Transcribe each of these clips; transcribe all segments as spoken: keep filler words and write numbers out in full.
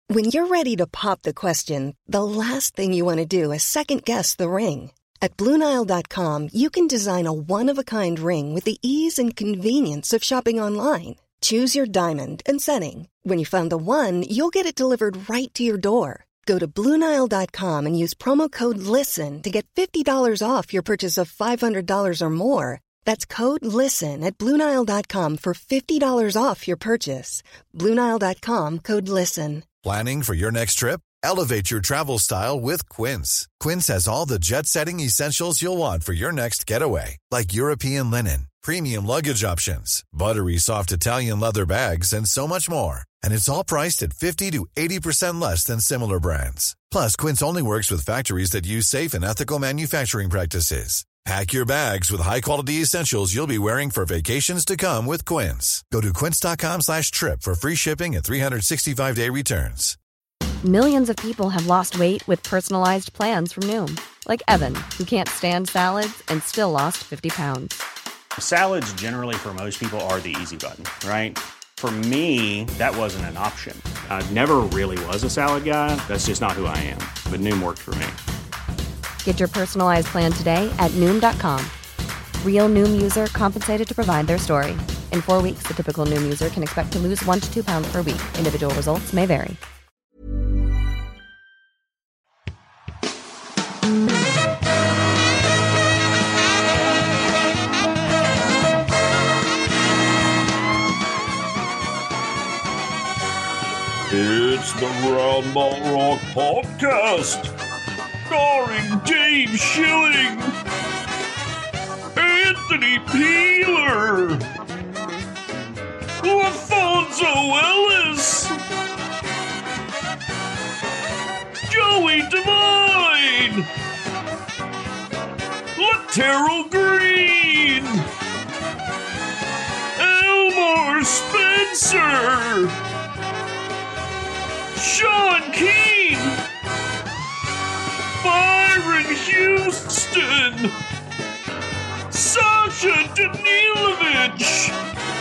When you're ready to pop the question, the last thing you want to do is second-guess the ring. At Blue Nile dot com, you can design a one-of-a-kind ring with the ease and convenience of shopping online. Choose your diamond and setting. When you find the one, you'll get it delivered right to your door. Go to Blue Nile dot com and use promo code LISTEN to get fifty dollars off your purchase of five hundred dollars or more. That's code LISTEN at Blue Nile dot com for fifty dollars off your purchase. Blue Nile dot com, code LISTEN. Planning for your next trip? Elevate your travel style with Quince. Quince has all the jet-setting essentials you'll want for your next getaway, like European linen, premium luggage options, buttery soft Italian leather bags, and so much more. And it's all priced at fifty to eighty percent less than similar brands. Plus, Quince only works with factories that use safe and ethical manufacturing practices. Pack your bags with high-quality essentials you'll be wearing for vacations to come with Quince. Go to quince.com slash trip for free shipping and three sixty-five day returns. Millions of people have lost weight with personalized plans from Noom. Like Evan, who can't stand salads and still lost fifty pounds. Salads generally for most people are the easy button, right? For me, that wasn't an option. I never really was a salad guy. That's just not who I am. But Noom worked for me. Get your personalized plan today at Noom dot com. Real Noom user compensated to provide their story. In four weeks, the typical Noom user can expect to lose one to two pounds per week. Individual results may vary. It's the Round Ball Rock Podcast, starring Dave Schilling, Anthony Peeler, LaFonso Ellis, Joey Devine, Laterral Green, Elmore Spencer, Sean Keane, Byron Houston, Sasha Danilovich,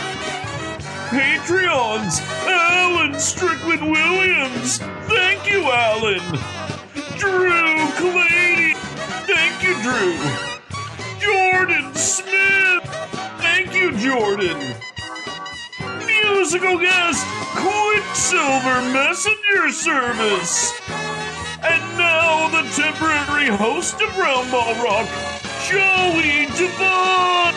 Patreons, Alan Strickland Williams, thank you, Alan, Drew Clady, thank you, Drew, Jordan Smith, thank you, Jordan, musical guest, Quicksilver Messenger Service. And now the temporary host of Round Ball Rock, Joey Devine.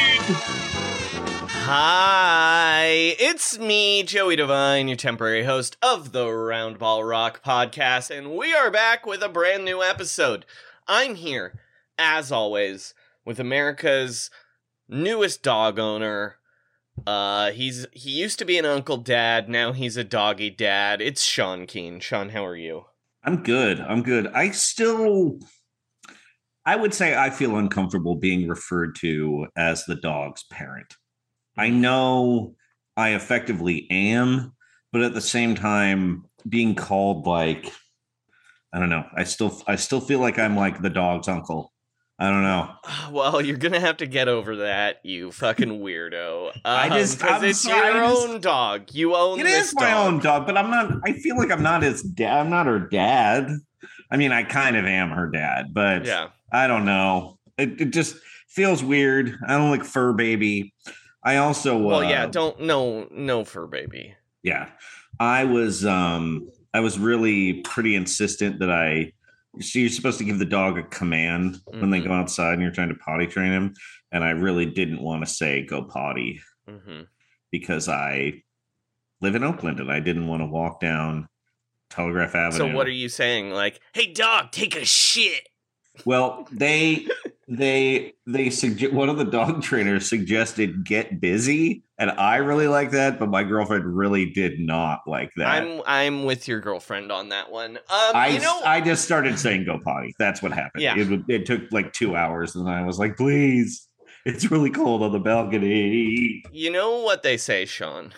Hi, it's me, Joey Devine, your temporary host of the Round Ball Rock podcast, and we are back with a brand new episode. I'm here, as always, with America's newest dog owner. Uh, he's he used to be an uncle dad, now he's a doggy dad. It's Sean Keane. Sean, how are you? I'm good. I'm good. I still, I would say I feel uncomfortable being referred to as the dog's parent. I know I effectively am, but at the same time, being called like, I don't know. I still, I still feel like I'm like the dog's uncle. I don't know. Well, you're gonna have to get over that, you fucking weirdo. Um, I just, because it's sorry, your just, own dog. You own it this is my dog. own dog, but I'm not. I feel like I'm not his dad. I'm not her dad. I mean, I kind of am her dad, but yeah, I don't know. It, it just feels weird. I don't like fur baby. I also, well, uh, yeah, don't no no fur baby. Yeah, I was, um, I was really pretty insistent that I. So you're supposed to give the dog a command mm-hmm. when they go outside and you're trying to potty train him. And I really didn't want to say go potty mm-hmm. because I live in Oakland and I didn't want to walk down Telegraph Avenue. So what are you saying? Like, hey, dog, take a shit. Well, they they they suggest one of the dog trainers suggested get busy, and I really like that, but my girlfriend really did not like that. I'm I'm with your girlfriend on that one. Um, I you know, I just started saying go potty. That's what happened. Yeah. It, it took like two hours, and I was like, please, it's really cold on the balcony. You know what they say, Sean?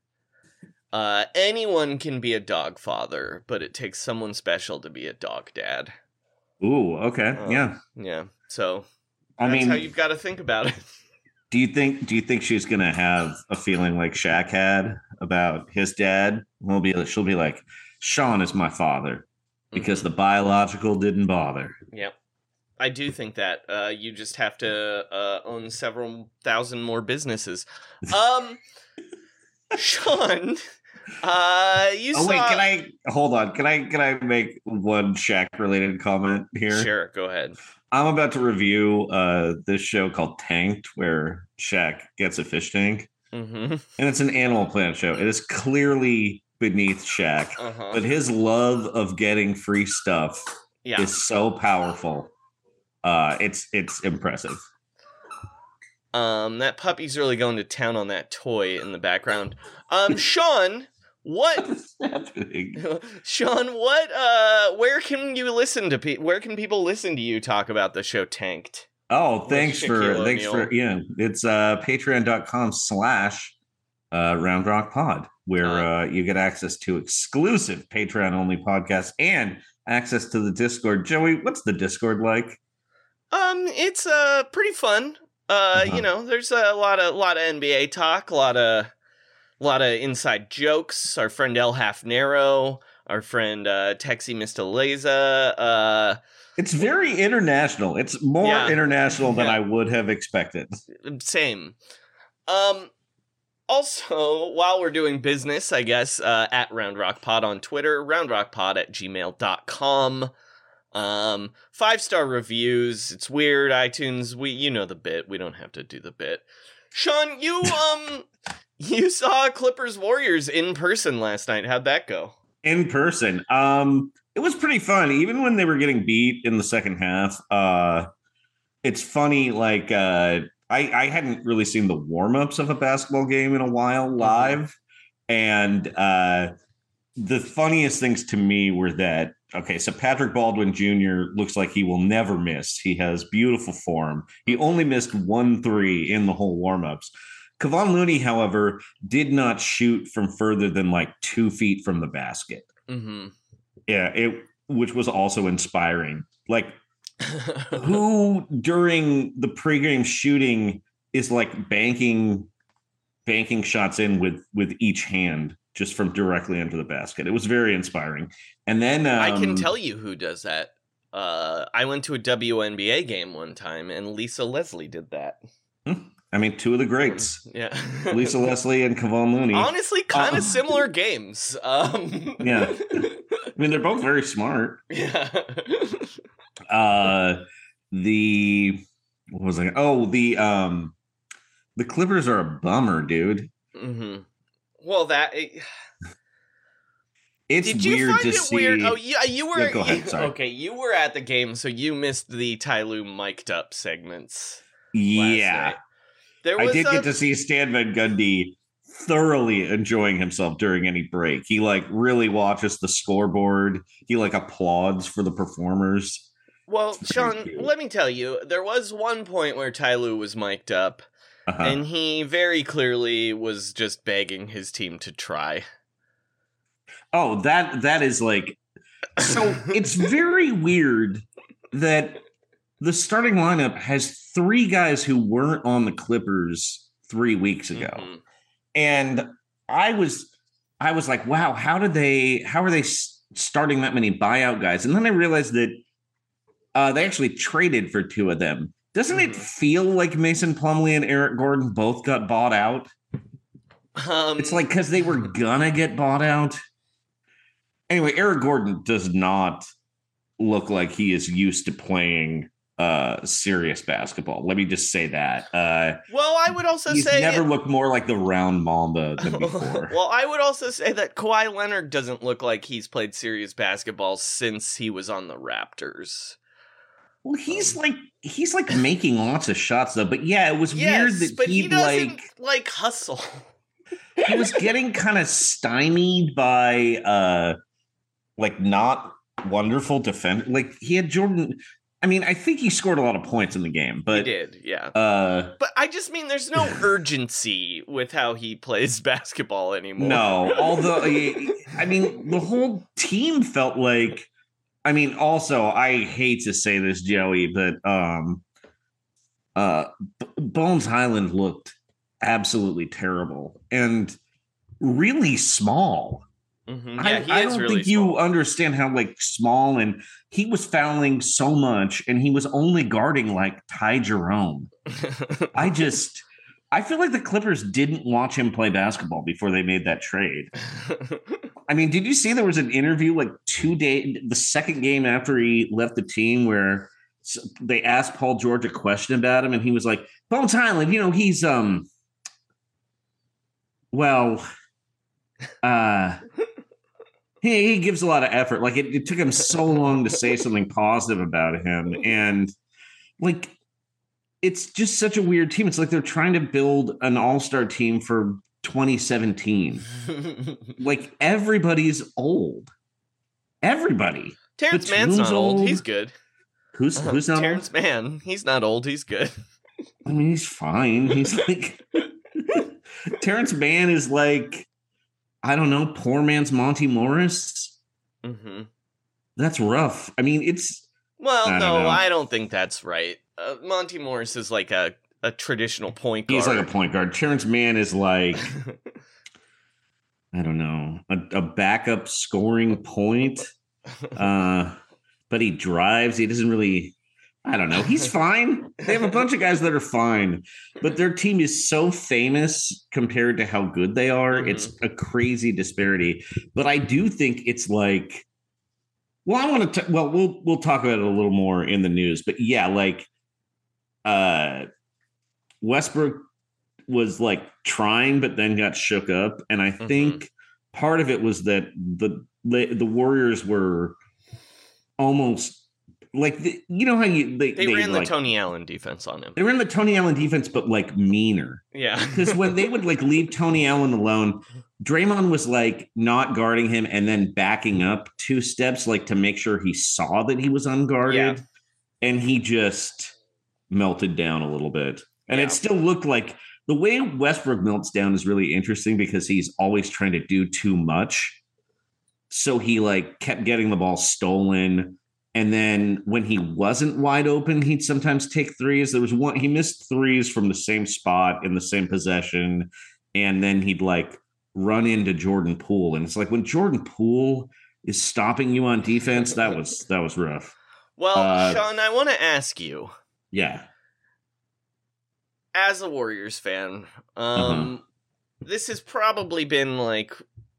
Uh, anyone can be a dog father, but it takes someone special to be a dog dad. Ooh, okay, um, yeah, yeah. So I that's mean, how you've got to think about it. Do you think? Do you think she's gonna have a feeling like Shaq had about his dad? We'll be. She'll be like, Sean is my father because mm-hmm. the biological didn't bother. Yep. I do think that. Uh, you just have to uh, own several thousand more businesses. Um, Sean, uh, you oh, saw... wait, can I... Hold on. Can I, can I make one Shaq-related comment here? Sure, go ahead. I'm about to review uh, this show called Tanked, where Shaq gets a fish tank. Mm-hmm. And it's an Animal Planet show. It is clearly beneath Shaq, uh-huh. but his love of getting free stuff yeah. is so powerful. Uh, it's it's impressive. Um, that puppy's really going to town on that toy in the background. Um, Sean... What is happening? Sean, what uh where can you listen to pe- where can people listen to you talk about the show Tanked? Oh, thanks for thanks for yeah. It's uh patreon.com slash uh Round Rock Pod, where uh, you get access to exclusive Patreon only podcasts and access to the Discord. Joey, what's the Discord like? Um, it's uh pretty fun. Uh, uh-huh. you know, there's a lot of lot of N B A talk, a lot of A lot of inside jokes. Our friend El Half Narrow, our friend uh, Texie Mistaleza. Uh, it's very international. It's more yeah. international than yeah. I would have expected. Same. Um. Also, while we're doing business, I guess, uh, at Round Rock Pod on Twitter, roundrockpod at gmail dot com. Um, five-star reviews. It's weird. iTunes, we you know the bit. We don't have to do the bit. Sean, you, um... You saw Clippers Warriors in person last night. How'd that go? In person. Um, it was pretty fun. Even when they were getting beat in the second half. Uh, it's funny, like, uh, I, I hadn't really seen the warm-ups of a basketball game in a while live. Mm-hmm. And uh, the funniest things to me were that, okay, so Patrick Baldwin Junior looks like he will never miss. He has beautiful form. He only missed one three in the whole warm-ups. Kevon Looney, however, did not shoot from further than like two feet from the basket. Mm-hmm. Yeah, it which was also inspiring. Like, who during the pregame shooting is like banking, banking shots in with with each hand just from directly into the basket? It was very inspiring. And then um, I can tell you who does that. Uh, I went to a W N B A game one time, and Lisa Leslie did that. Hmm. I mean, two of the greats. Yeah. Lisa Leslie and Kevon Looney. Honestly, kind of uh, similar games. Um. Yeah. I mean, they're both very smart. Yeah. uh, the, what was I? Oh, the, um, the Clippers are a bummer, dude. Mm-hmm. Well, that, it, it's Did weird you find to it see. Weird? Oh, you, you were, yeah, go ahead. You, Sorry. Okay, you were at the game, so you missed the Ty Lue mic'd up segments. Yeah. There was I did a... get to see Stan Van Gundy thoroughly enjoying himself during any break. He like really watches the scoreboard. He like applauds for the performers. Well, Sean, cute. Let me tell you, there was one point where Ty Lue was mic'd up, uh-huh. and he very clearly was just begging his team to try. Oh, that that is like so. It's very weird that the starting lineup has three guys who weren't on the Clippers three weeks ago. Mm-hmm. And I was, I was like, wow, how did they, how are they starting that many buyout guys? And then I realized that uh, they actually traded for two of them. Doesn't mm-hmm. it feel like Mason Plumlee and Eric Gordon both got bought out? Um, it's like, cause they were gonna get bought out. Anyway, Eric Gordon does not look like he is used to playing uh serious basketball. Let me just say that. Uh well, I would also he's say never it, looked more like the round Mamba than before. Well, I would also say that Kawhi Leonard doesn't look like he's played serious basketball since he was on the Raptors. Well, he's um, like he's like making lots of shots though. But yeah, it was yes, weird that but he'd he doesn't like like hustle. He was getting kind of stymied by uh like not wonderful defense. Like he had Jordan. I mean, I think he scored a lot of points in the game, but he did, yeah. Uh, but I just mean there's no urgency with how he plays basketball anymore. No, although I mean, the whole team felt like. I mean, also, I hate to say this, Joey, but um, uh, B- Bones Highland looked absolutely terrible and really small. Mm-hmm. I, Yeah, he I is don't really think you small. understand how like small, and he was fouling so much, and he was only guarding like Ty Jerome. I just, I feel like the Clippers didn't watch him play basketball before they made that trade. I mean, did you see there was an interview like two days, the second game after he left the team, where they asked Paul George a question about him, and he was like, Bones Highland, you know, he's, um, well, uh, he, he gives a lot of effort. Like it, it took him so long to say something positive about him. And like, it's just such a weird team. It's like they're trying to build an all-star team for twenty seventeen. Like everybody's old. Everybody. Terrence Mann's not old. old. He's good. Who's who's not Terrence old? Mann. He's not old. He's good. I mean, he's fine. He's like Terrence Mann is like, I don't know, poor man's Monty Morris. Mm-hmm. That's rough. I mean, it's well, I no, I don't think that's right. Uh, Monty Morris is like a, a traditional point guard. He's like a point guard. Terrence Mann is like, I don't know, a, a backup scoring point. Uh, but he drives. He doesn't really. I don't know. He's fine. They have a bunch of guys that are fine, but their team is so famous compared to how good they are. Mm-hmm. It's a crazy disparity. But I do think it's like, well, I want to, well, we'll, we'll talk about it a little more in the news, but yeah, like, uh, Westbrook was like trying, but then got shook up. And I mm-hmm. think part of it was that the, the, the Warriors were almost, like, the, you know how you... They, they, they ran like, the Tony Allen defense on him. They ran the Tony Allen defense, but, like, meaner. Yeah. Because when they would, like, leave Tony Allen alone, Draymond was, like, not guarding him and then backing up two steps, like, to make sure he saw that he was unguarded. Yeah. And he just melted down a little bit. And yeah. it still looked like... The way Westbrook melts down is really interesting because he's always trying to do too much. So he, like, kept getting the ball stolen. And then when he wasn't wide open, he'd sometimes take threes. There was one, he missed threes from the same spot in the same possession. And then he'd like run into Jordan Poole. And it's like when Jordan Poole is stopping you on defense, that was, that was rough. Well, uh, Sean, I want to ask you. Yeah. As a Warriors fan, um, uh-huh. this has probably been like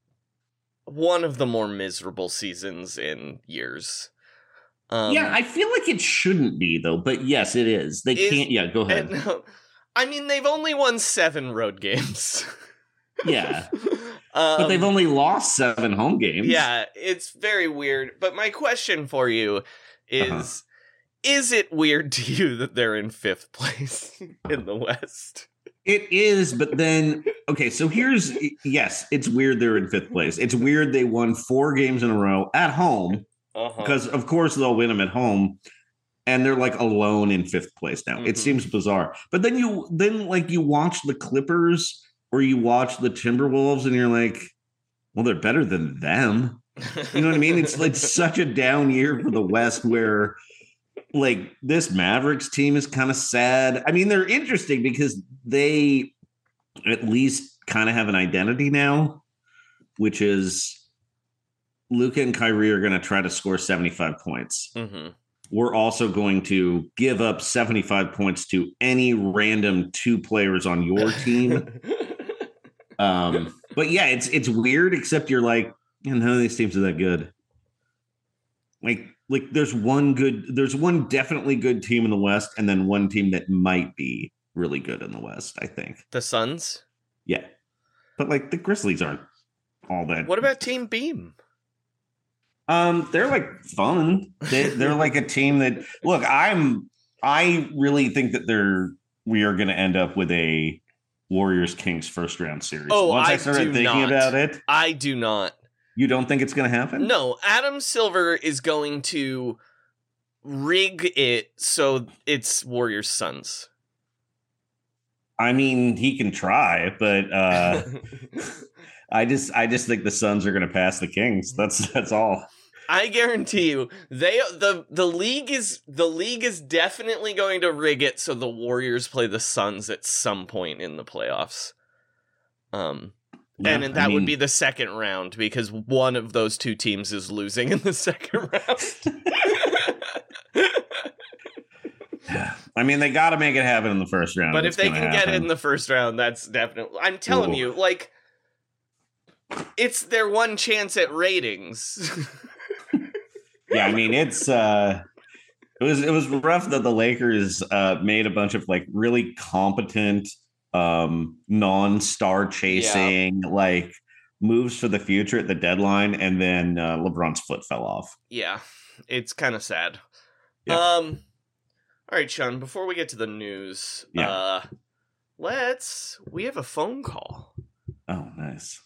one of the more miserable seasons in years. Um, yeah, I feel like it shouldn't be, though. But yes, it is. They is, can't. Yeah, go ahead. No, I mean, they've only won seven road games. Yeah. um, but they've only lost seven home games. Yeah, it's very weird. But my question for you is, uh-huh. is it weird to you that they're in fifth place in the West? It is, but then, okay, so here's, yes, it's weird they're in fifth place. It's weird they won four games in a row at home. Uh-huh. Because, of course, they'll win them at home, and they're, like, alone in fifth place now. Mm-hmm. It seems bizarre. But then, you then like, you watch the Clippers or you watch the Timberwolves, and you're like, well, they're better than them. You know what I mean? It's, like, such a down year for the West where, like, this Mavericks team is kind of sad. I mean, they're interesting because they at least kind of have an identity now, which is... Luka and Kyrie are going to try to score seventy-five points. Mm-hmm. We're also going to give up seventy-five points to any random two players on your team. um, but yeah, it's it's weird, except you're like, none of these teams are that good. Like, like there's one good, there's one definitely good team in the West, and then one team that might be really good in the West, I think. The Suns? Yeah. But like the Grizzlies aren't all that. What about Team Beam? Um, they're like fun. They, they're like a team that look. I'm. I really think that they're. We are going to end up with a Warriors Kings first round series. Oh, Once I, I started do thinking not. about it, I do not. You don't think it's going to happen? No, Adam Silver is going to rig it so it's Warriors Suns. I mean, he can try, but uh, I just, I just think the Suns are going to pass the Kings. That's that's all. I guarantee you, they the the league is the league is definitely going to rig it so the Warriors play the Suns at some point in the playoffs. Um, Yeah, and that I mean, would be the second round because one of those two teams is losing in the second round. I mean, they got to make it happen in the first round. But if it's they gonna can happen. get it in the first round, that's definitely... I'm telling Ooh. you, like, it's their one chance at ratings. Yeah, I mean, it's... uh It was it was rough that the Lakers uh, made a bunch of like really competent, um, non-star chasing yeah. like moves for the future at the deadline, and then uh, LeBron's foot fell off. Yeah, it's kind of sad. Yeah. Um, all right, Sean. Before we get to the news, yeah. uh, let's we have a phone call. Oh, nice.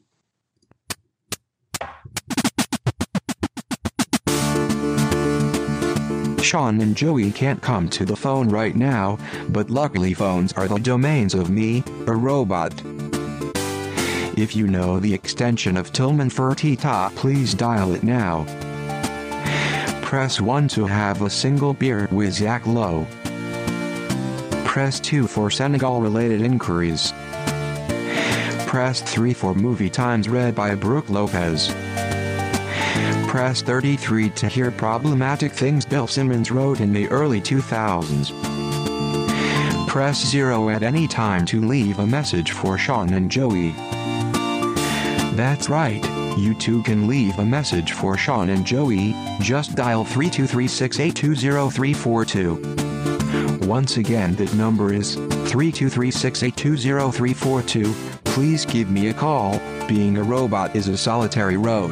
Sean and Joey can't come to the phone right now, but luckily phones are the domains of me, a robot. If you know the extension of Tillman Fertitta, please dial it now. Press one to have a single beer with Zach Lowe. Press two for Senegal-related inquiries. Press three for movie times read by Brooke Lopez. Press thirty-three to hear problematic things Bill Simmons wrote in the early two thousands. Press zero at any time to leave a message for Sean and Joey. That's right, you too can leave a message for Sean and Joey, just dial three two three, six eight two, zero three four two. Once again, that number is three two three, six eight two, zero three four two. Please give me a call. Being a robot is a solitary road.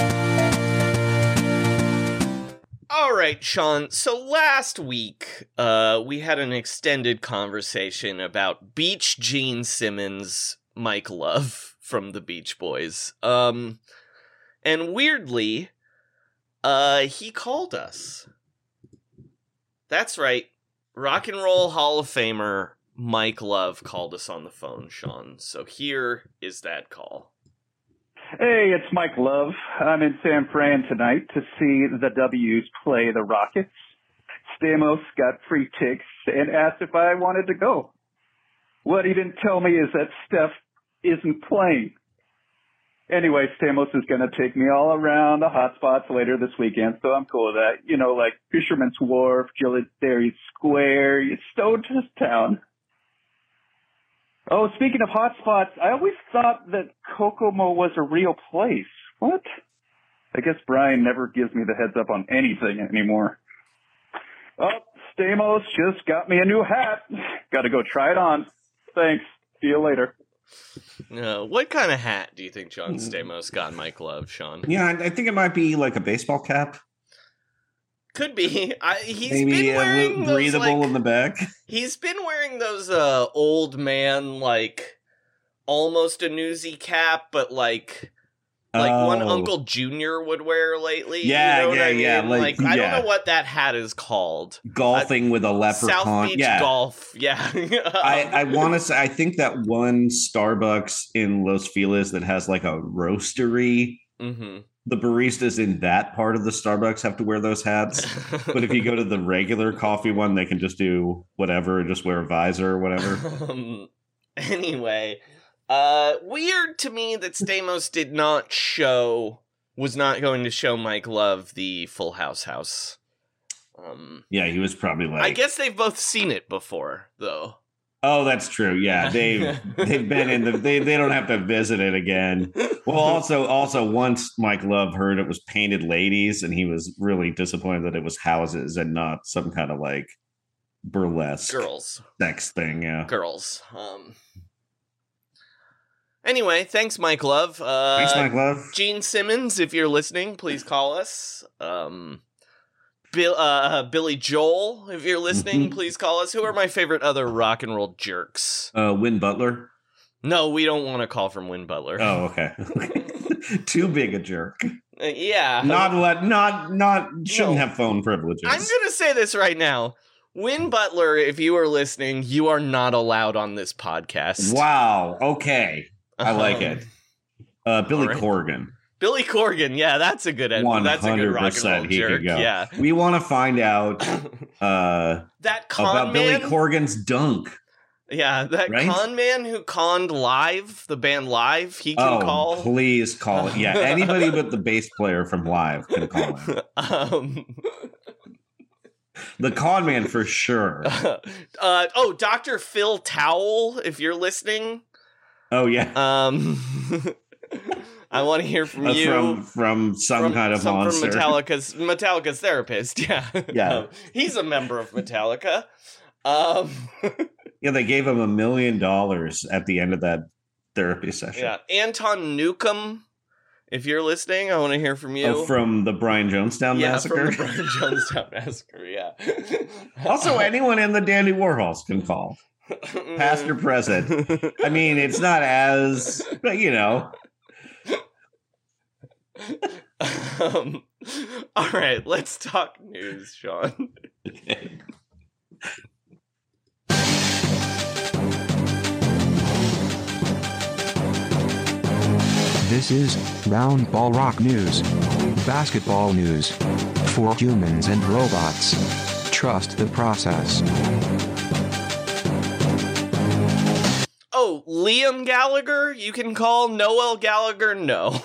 All right, Sean. So last week, uh, we had an extended conversation about Beach Gene Simmons, Mike Love from the Beach Boys. Um, and weirdly, uh, he called us. That's right. Rock and Roll Hall of Famer Mike Love called us on the phone, Sean. So here is that call. Hey, it's Mike Love. I'm in San Fran tonight to see the W's play the Rockets. Stamos got free tickets and asked if I wanted to go. What he didn't tell me is that Steph isn't playing. Anyway, Stamos is going to take me all around the hot spots later this weekend, so I'm cool with that. You know, like Fisherman's Wharf, Gillette Square, Town. Oh, speaking of hot spots, I always thought that Kokomo was a real place. What? I guess Brian never gives me the heads up on anything anymore. Oh, Stamos just got me a new hat. Got to go try it on. Thanks. See you later. Uh, what kind of hat do you think John Stamos got Mike Love, Sean? Yeah, I think it might be like a baseball cap. Could be. I, he's Maybe been wearing a those, breathable like, in the back. He's been wearing those uh, old man, like, almost a newsy cap, but like like oh. one Uncle Junior would wear lately. Yeah, you know yeah, what I mean? yeah. Like, like I yeah. don't know what that hat is called. Golfing uh, with a leprechaun. South Beach yeah. golf. Yeah. I, I want to say, I think that one Starbucks in Los Feliz that has like a roastery. Mm-hmm. The baristas in that part of the Starbucks have to wear those hats. But if you go to the regular coffee one, they can just do whatever, just wear a visor or whatever. Um, anyway, uh, weird to me that Stamos did not show, was not going to show Mike Love the Full House house. Um, yeah, he was probably like... I guess they've both seen it before, though. Oh, that's true. Yeah, they've they've been in the they they don't have to visit it again. Well, also also once Mike Love heard it was painted ladies, and he was really disappointed that it was houses and not some kind of like burlesque girls sex thing. Yeah, girls. Um. Anyway, thanks, Mike Love. Uh, thanks, Mike Love. Gene Simmons, if you're listening, please call us. Um. Bill, uh, Billy Joel, if you're listening, mm-hmm. please call us. Who are my favorite other rock and roll jerks? Uh, Win Butler. No, we don't want to call from Win Butler. Oh, okay. Too big a jerk. Uh, yeah. Not let. Not not. Shouldn't no. have phone privileges. I'm gonna say this right now. Win Butler, if you are listening, you are not allowed on this podcast. Wow. Okay. I um, like it. Uh, Billy right. Corgan. Billy Corgan, yeah, that's a good end. That's a good rock and roll jerk. Yeah, we want to find out uh, that con about man? Billy Corgan's dunk. Yeah, that right? con man who conned Live, the band Live, he can oh, call. Please call it. Yeah, anybody but the bass player from Live can call him. um, the con man for sure. uh, oh, Doctor Phil Towell, if you're listening. Oh, yeah. Um, I want to hear from uh, you. From, from some from, kind of some monster. From Metallica's, Metallica's therapist, yeah. Yeah. um, he's a member of Metallica. Um, yeah, they gave him a million dollars at the end of that therapy session. Yeah, Anton Newcomb, if you're listening, I want to hear from you. Oh, from the Brian Jonestown yeah, Massacre? from the Brian Jonestown Massacre, yeah. Also, anyone in the Dandy Warhols can call. Past or present. I mean, it's not as, but you know. um, all right, let's talk news, Sean. Okay. This is Round Ball Rock News. Basketball news. For humans and robots. Trust the process. Oh, Liam Gallagher? You can call Noel Gallagher no.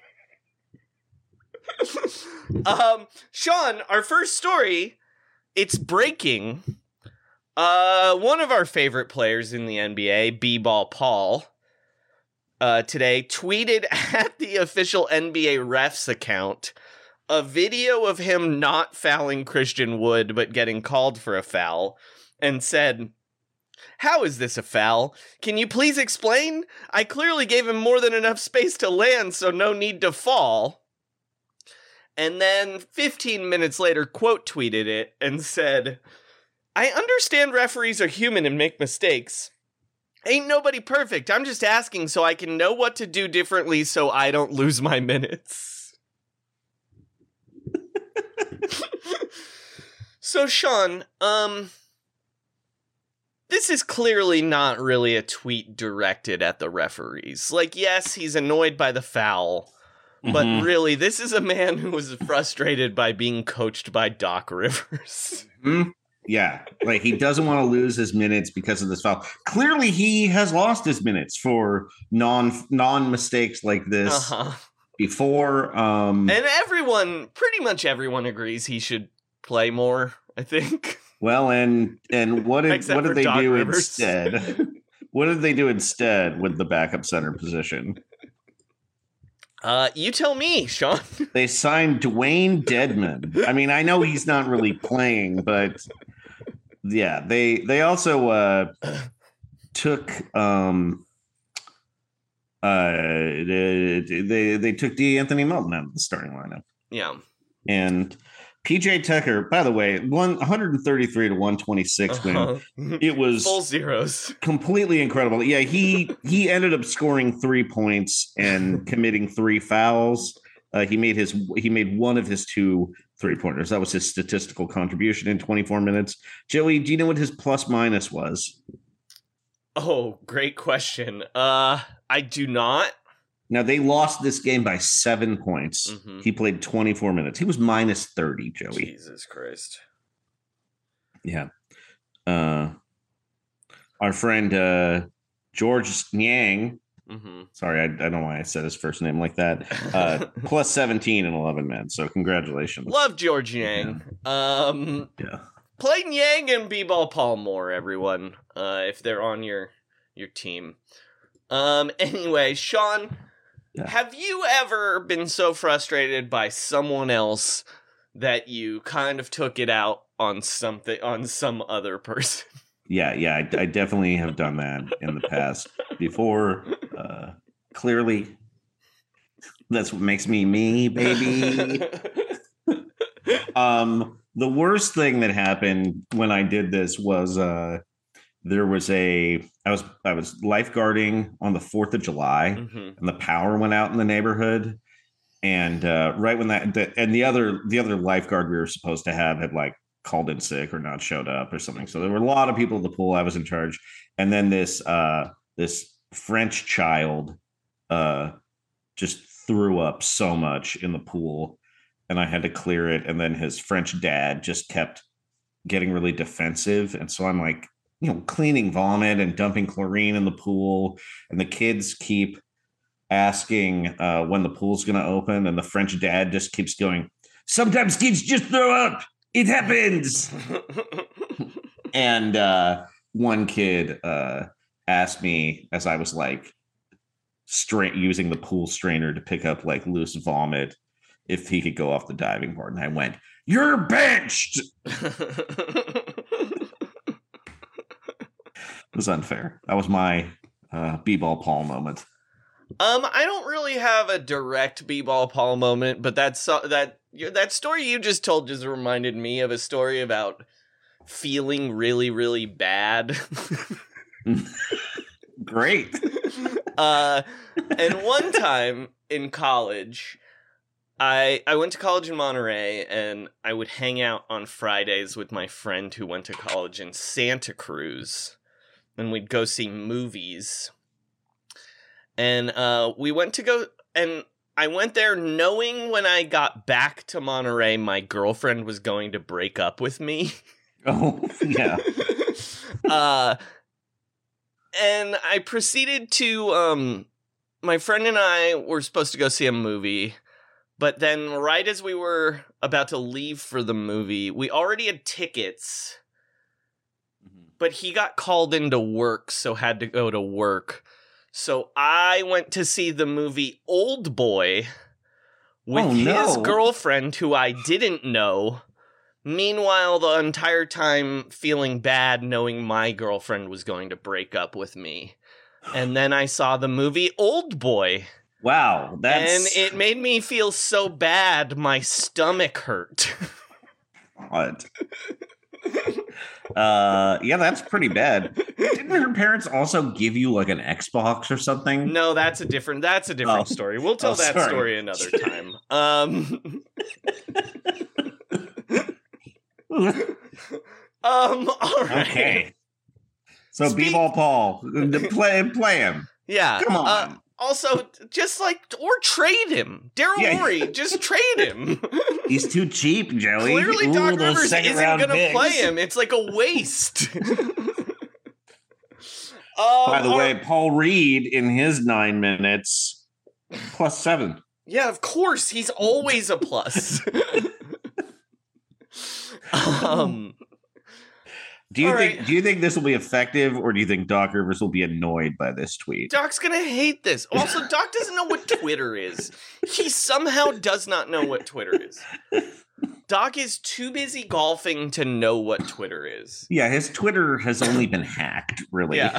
um, Sean, our first story, it's breaking. Uh, one of our favorite players in the N B A, B-Ball Paul, uh, today tweeted at the official N B A refs account a video of him not fouling Christian Wood but getting called for a foul, and said, "How is this a foul? Can you please explain? I clearly gave him more than enough space to land, so no need to fall." And then fifteen minutes later, quote tweeted it and said, "I understand referees are human and make mistakes. Ain't nobody perfect. I'm just asking so I can know what to do differently so I don't lose my minutes." So, Sean, um, this is clearly not really a tweet directed at the referees. Like, yes, he's annoyed by the foul, but Mhm. really, this is a man who was frustrated by being coached by Doc Rivers. Mm-hmm. Yeah, like he doesn't want to lose his minutes because of this foul. Clearly, he has lost his minutes for non non mistakes like this Uh-huh. before. Um, And everyone, pretty much everyone agrees he should play more, I think. well, and and what did Except what for did they Doc do Rivers. instead? What did they do instead with the backup center position? Uh, you tell me, Sean. They signed Dwayne Dedman. I mean, I know he's not really playing, but yeah, they they also uh, took um, uh, they they they took DeAnthony Melton out of the starting lineup, Yeah. and P J Tucker. By the way, one hundred thirty-three to one twenty-six win. Uh-huh. It was Full zeros. completely incredible. Yeah, he he ended up scoring three points and committing three fouls. Uh, he made his he made one of his two three pointers. That was his statistical contribution in twenty-four minutes. Joey, do you know what his plus minus was? Oh, great question. Uh, I do not. Now they lost this game by seven points. Mhm. He played twenty-four minutes. He was minus thirty, Joey. Jesus Christ. Yeah. Uh, our friend uh, George Yang. Mm-hmm. Sorry, I, I don't know why I said his first name like that. Uh, plus seventeen and eleven men. So congratulations. Love George Yang. Um, Yeah. play Yang and B-Ball Paul more, everyone. Uh, if they're on your your team. Um. Anyway, Sean, Yeah. have you ever been so frustrated by someone else that you kind of took it out on something on some other person? Yeah, yeah, I, I definitely have done that in the past before. Uh, clearly, that's what makes me me, baby. Um, the worst thing that happened when I did this was uh, there was a I was I was lifeguarding on the Fourth of July, Mhm. and the power went out in the neighborhood. And uh, right when that the, and the other the other lifeguard we were supposed to have had like called in sick or not showed up or something. So there were a lot of people at the pool. I was in charge, and then this uh, this French child uh, just threw up so much in the pool, and I had to clear it. And then his French dad just kept getting really defensive, and so I'm like you know, cleaning vomit and dumping chlorine in the pool. And the kids keep asking uh, when the pool's going to open. And the French dad just keeps going, sometimes kids just throw up. It happens. And uh, one kid uh, asked me as I was like stra- using the pool strainer to pick up like loose vomit if he could go off the diving board. And I went, you're benched. It was unfair. That was my uh, B-ball Paul moment. Um, I don't really have a direct B-ball Paul moment, but that's uh, that that story you just told just reminded me of a story about feeling really, really bad. Great. uh, and one time in college, I I went to college in Monterey, and I would hang out on Fridays with my friend who went to college in Santa Cruz, and we'd go see movies. And uh, we went to go, and I went there knowing when I got back to Monterey, my girlfriend was going to break up with me. Oh, yeah. uh, and I proceeded to, um, my friend and I were supposed to go see a movie, but then right as we were about to leave for the movie, we already had tickets, but he got called into work, so had to go to work. So I went to see the movie Old Boy with oh, no. his girlfriend, who I didn't know. Meanwhile, the entire time feeling bad knowing my girlfriend was going to break up with me. And then I saw the movie Old Boy. Wow. That's... And it made me feel so bad, my stomach hurt. What? Uh, yeah, that's pretty bad. Didn't her parents also give you like an Xbox or something? No, that's a different. That's a different oh. story. We'll tell oh, that sorry. story another time. Um, um. All right. Okay. So Speak- B-ball Paul, play play him. Yeah. Come on. Uh, also, just like, or trade him. Daryl Yeah. Morey, just trade him. He's too cheap, Joey. Clearly, Ooh, Doc those Rivers second isn't round going to picks. play him. It's like a waste. By um, the our- way, Paul Reed in his nine minutes plus seven. Yeah, of course. He's always a plus. um, Do you all think right. do you think this will be effective, or do you think Doc Rivers will be annoyed by this tweet? Doc's gonna hate this. Also, Doc doesn't know what Twitter is. He somehow does not know what Twitter is. Doc is too busy golfing to know what Twitter is. Yeah, his Twitter has only been hacked, really. Yeah.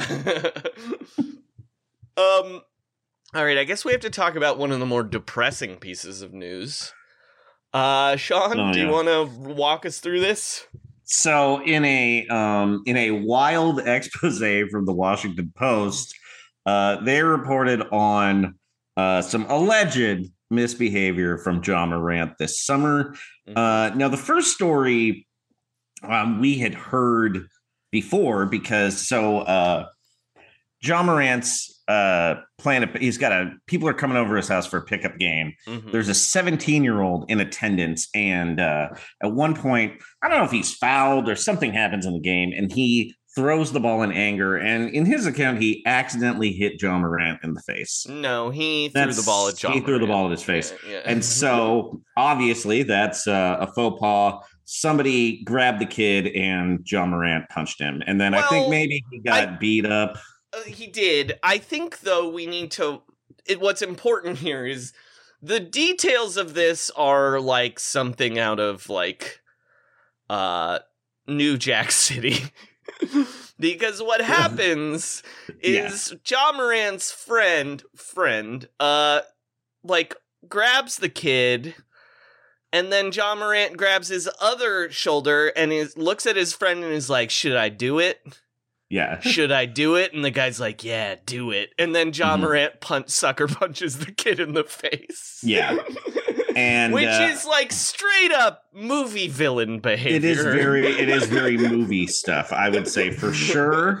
um. All right, I guess we have to talk about one of the more depressing pieces of news. Uh, Sean, Oh, do you yeah. want to walk us through this? So in a um, in a wild expose from the Washington Post, uh, they reported on uh, some alleged misbehavior from John Morant this summer. Uh, now, the first story um, we had heard before because so uh, John Morant's uh, playing. A, he's got a people are coming over his house for a pickup game. Mhm. There's a seventeen year old in attendance, and uh, at one point, I don't know if he's fouled or something happens in the game, and he throws the ball in anger. And in his account, he accidentally hit John Morant in the face. No, he threw That's- the ball at John. He threw the Morant. ball at his face. Yeah, yeah. And so, obviously, that's uh, a faux pas. Somebody grabbed the kid, and John Morant punched him. And then I think Well, maybe he got I- beat up. Uh, he did. I think, though, we need to. It, what's important here is the details of this are like something out of like uh New Jack City. Because what happens is John Morant's friend friend uh like grabs the kid, and then John Morant grabs his other shoulder and is looks at his friend and is like, "Should I do it? Yeah. Should I do it?" And the guy's like, "Yeah, do it." And then John Mhm. Morant punch sucker punches the kid in the face. Yeah. And Which uh, is like straight up movie villain behavior. it is very it is very movie stuff, I would say, for sure.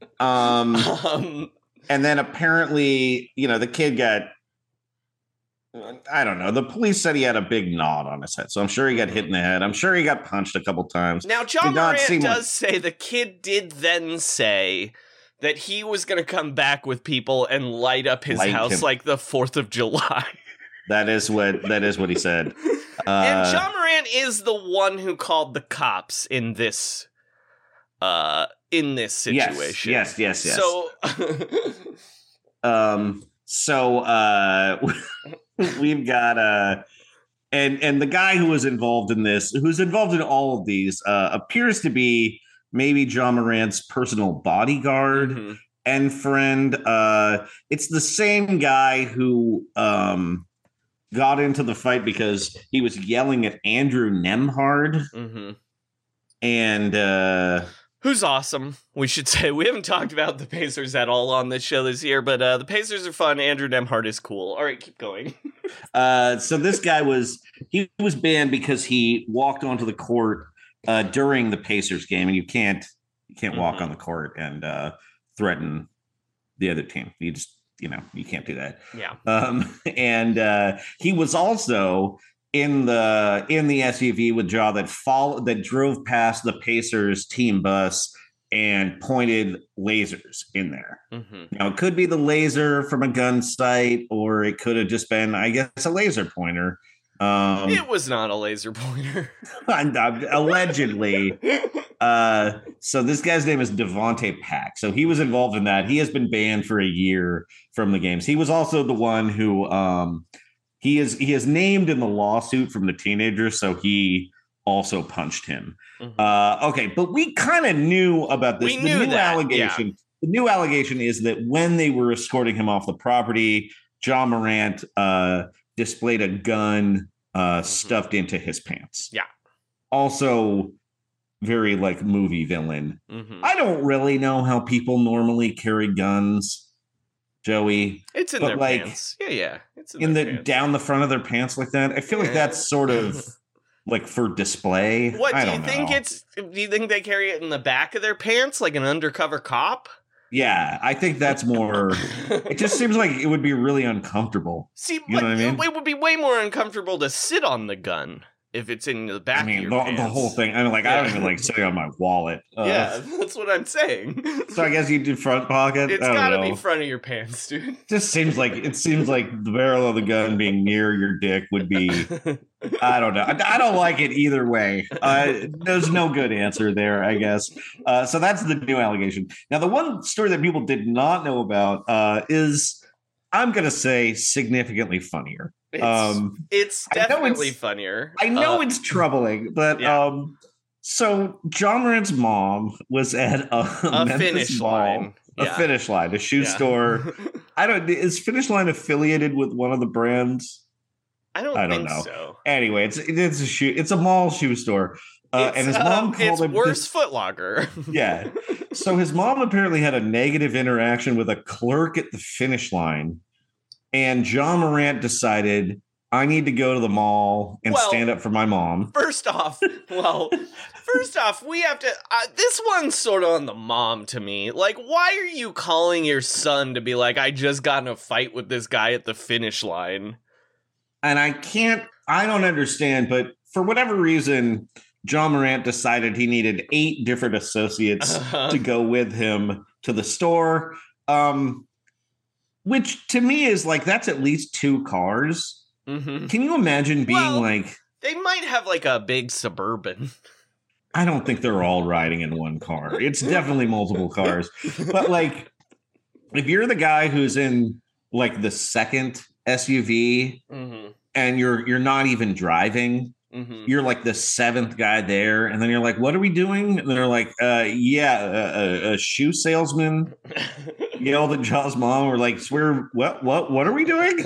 Um um, and then apparently, you know, the kid got I don't know. The police said he had a big knot on his head, so I'm sure he got hit in the head. I'm sure he got punched a couple times. Now, John Morant does like- say the kid did then say that he was going to come back with people and light up his Light house him. like the fourth of July. That is what that is what he said. Uh, And John Morant is the one who called the cops in this uh in this situation. Yes, yes, yes, yes. So Um, so uh, we've got uh, and and the guy who was involved in this, who's involved in all of these, uh, appears to be maybe John Morant's personal bodyguard Mhm. and friend. Uh, it's the same guy who um got into the fight because he was yelling at Andrew Nemhard, Mhm. and uh, who's awesome, we should say. We haven't talked about the Pacers at all on this show this year, but uh, the Pacers are fun. Andrew Nemhard is cool. All right, keep going. Uh, so this guy was he was banned because he walked onto the court uh, during the Pacers game, and you can't you can't walk Mhm. on the court and uh, threaten the other team. You just you know you can't do that. Yeah. Um, and uh, he was also in the in the S U V with Jaw that followed that drove past the Pacers team bus and pointed lasers in there. Mhm. Now, it could be the laser from a gun sight, or it could have just been, I guess, a laser pointer. Um, It was not a laser pointer. allegedly. Uh, so this guy's name is Devontae Pack. So he was involved in that. He has been banned for a year from the games. He was also the one who um, he is he is named in the lawsuit from the teenagers. So he also punched him. Mhm. Uh, okay, but we kind of knew about this. We the knew new that, allegation. The new allegation is that when they were escorting him off the property, John Morant uh, displayed a gun uh, stuffed into his pants. Yeah. Also, very like movie villain. Mhm. I don't really know how people normally carry guns, Joey. It's in but, their like, pants. Yeah, yeah. It's in, In their the pants. down the front of their pants like that. I feel like Yeah. that's sort of like for display. What I do you don't think know. it's? Do you think they carry it in the back of their pants like an undercover cop? Yeah, I think that's more. It just seems like it would be really uncomfortable. See, You but know what I mean? it would be way more uncomfortable to sit on the gun if it's in the back I mean, of your the, pants. the whole thing. I mean, like, I don't Yeah. even like sitting on my wallet. Uh, Yeah, that's what I'm saying. So I guess you do front pocket. It's I don't gotta know. be front of your pants, dude. Just seems like it seems like the barrel of the gun being near your dick would be. I don't know. I, I don't like it either way. Uh, there's no good answer there, I guess. Uh, so that's the new allegation. Now, the one story that people did not know about uh, is, I'm going to say, significantly funnier. It's, Um, it's I know definitely it's- funnier. I know Uh, it's troubling, but yeah. um, so John Morant's mom was at a, a Memphis finish mall, line. a Yeah. Finish Line, a shoe Yeah. store. I don't. Is Finish Line affiliated with one of the brands? I don't, I don't think know. so. Anyway, it's it's a shoe. It's a mall shoe store, uh, It's, and his um, mom called it's him. worse this- Foot Locker. yeah. So his mom apparently had a negative interaction with a clerk at the Finish Line, and John Morant decided, I need to go to the mall and Well- stand up for my mom. First off, well, first off, we have to. Uh, this one's sort of on the mom to me. Like, why are you calling your son to be like, I just got in a fight with this guy at the finish line? And I can't, I don't understand, but for whatever reason, John Morant decided he needed eight different associates Uh-huh. to go with him to the store. Um, which to me is like, that's at least two cars. Mm-hmm. Can you imagine being Well- like, They might have like a big Suburban. I don't think they're all riding in one car. It's definitely multiple cars. But like, if you're the guy who's in like the second S U V Mm-hmm. and you're you're not even driving, Mm-hmm. you're like the seventh guy there, and then you're like, what are we doing? And they're like, uh yeah, a, a, a shoe salesman yelled at John's mom. We're like, swear, what what what are we doing?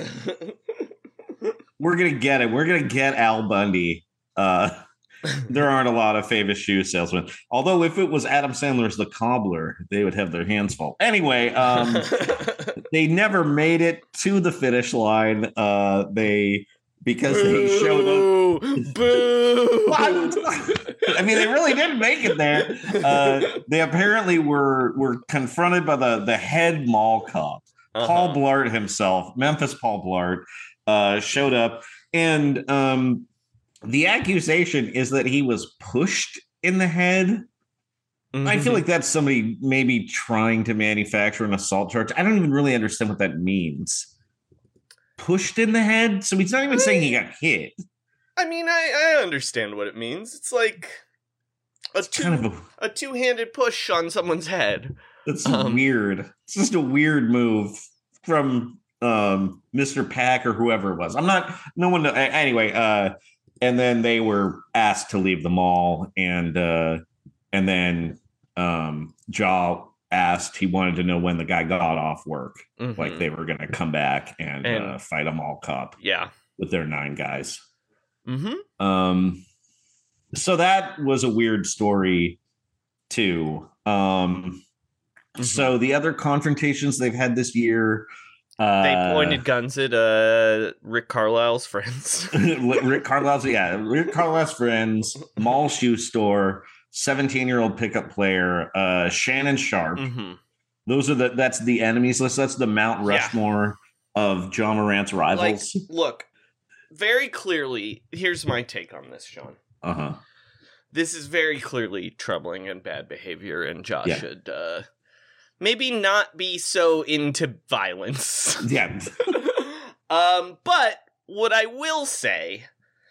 We're gonna get it. We're gonna get Al Bundy. Uh there aren't a lot of famous shoe salesmen. Although if it was Adam Sandler's The Cobbler, they would have their hands full. Anyway, um they never made it to the finish line. Uh they because they showed up. Boo! Boo! What? I mean, they really didn't make it there. Uh, they apparently were were confronted by the the head mall cop, Uh-huh. Paul Blart himself, Memphis Paul Blart, uh, showed up, and um, the accusation is that he was pushed in the head. Mm-hmm. I feel like that's somebody maybe trying to manufacture an assault charge. I don't even really understand what that means. Pushed in the head? So he's not even I, saying he got hit. I mean, I, I understand what it means. It's like a, it's two, kind of a, a two-handed push on someone's head. That's um, weird. It's just a weird move from um, Mister Pack or whoever it was. I'm not, no one, anyway, uh, and then they were asked to leave the mall, and uh, and then um, Jaw asked, he wanted to know when the guy got off work, mm-hmm. like they were going to come back and, and uh, fight a mall cop. Yeah. With their nine guys. Mm-hmm. Um, so that was a weird story too. Um, mm-hmm. So the other confrontations they've had this year, uh, they pointed guns at uh, Rick Carlisle's friends. Rick Carlisle's, yeah, Rick Carlisle's friends, mall shoe store, seventeen-year-old pickup player, uh, Shannon Sharpe. Mm-hmm. Those are the that's the enemies list. That's the Mount Rushmore yeah. of Ja Morant's rivals. Like, look, very clearly, here's my take on this, Sean. Uh-huh. This is very clearly troubling and bad behavior, and Josh yeah. should uh, maybe not be so into violence. Yeah. um, but what I will say